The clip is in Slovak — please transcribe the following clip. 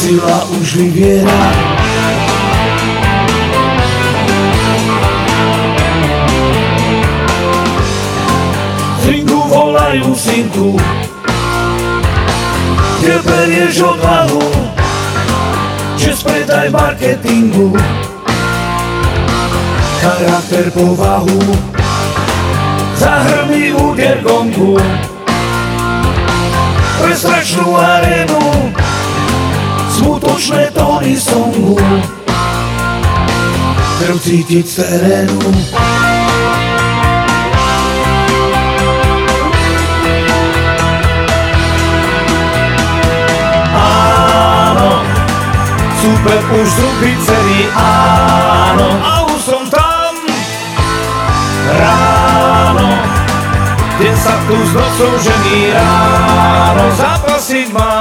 sila už vyviera. Z ringu volajú synku, kde berieš odvahu, čest predaj marketingu, charakter, povahu, zahrný úder gongu, pre strašnú arénu, smutočné tóny songu, krv cítiť z terénu. Áno, super už z ruky celý, áno, a už som tam. Ráno, deň sa tu s nocou žení, ráno zápasiť mám.